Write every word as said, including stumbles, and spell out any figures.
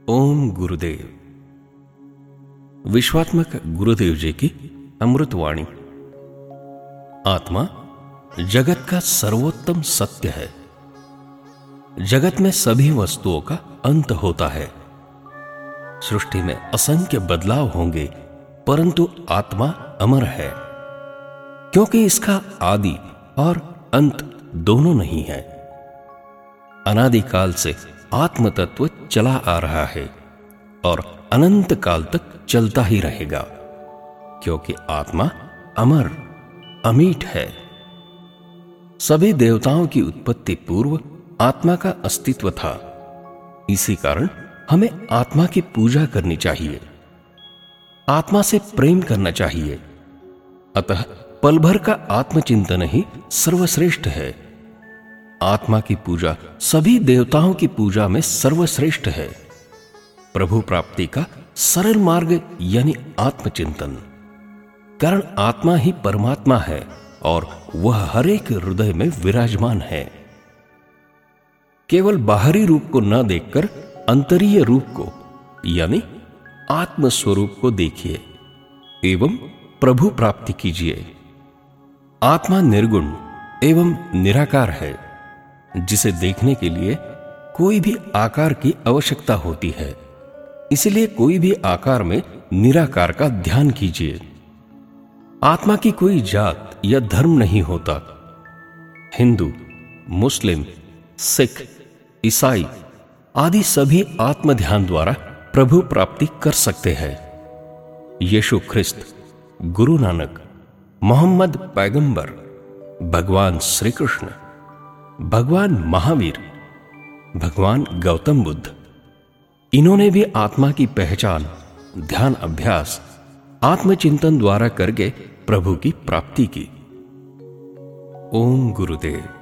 ओम गुरुदेव। विश्वात्मक गुरुदेव जी की अमृतवाणी। आत्मा जगत का सर्वोत्तम सत्य है। जगत में सभी वस्तुओं का अंत होता है। सृष्टि में असंख्य बदलाव होंगे, परंतु आत्मा अमर है, क्योंकि इसका आदि और अंत दोनों नहीं है। अनादिकाल से आत्म तत्व चला आ रहा है और अनंत काल तक चलता ही रहेगा, क्योंकि आत्मा अमर अमीट है। सभी देवताओं की उत्पत्ति पूर्व आत्मा का अस्तित्व था। इसी कारण हमें आत्मा की पूजा करनी चाहिए, आत्मा से प्रेम करना चाहिए। अतः पल भर का आत्मचिंतन ही सर्वश्रेष्ठ है। आत्मा की पूजा सभी देवताओं की पूजा में सर्वश्रेष्ठ है। प्रभु प्राप्ति का सरल मार्ग यानी आत्मचिंतन। कारण आत्मा ही परमात्मा है और वह हर एक हृदय में विराजमान है। केवल बाहरी रूप को न देखकर अंतरीय रूप को यानी आत्म स्वरूप को देखिए एवं प्रभु प्राप्ति कीजिए। आत्मा निर्गुण एवं निराकार है, जिसे देखने के लिए कोई भी आकार की आवश्यकता होती है। इसलिए कोई भी आकार में निराकार का ध्यान कीजिए। आत्मा की कोई जात या धर्म नहीं होता। हिंदू, मुस्लिम, सिख, ईसाई आदि सभी आत्म ध्यान द्वारा प्रभु प्राप्ति कर सकते हैं। यीशु ख्रिस्त, गुरु नानक, मोहम्मद पैगंबर, भगवान श्री कृष्ण, भगवान महावीर, भगवान गौतम बुद्ध, इन्होंने भी आत्मा की पहचान ध्यान अभ्यास आत्मचिंतन द्वारा करके प्रभु की प्राप्ति की। ओम गुरुदेव।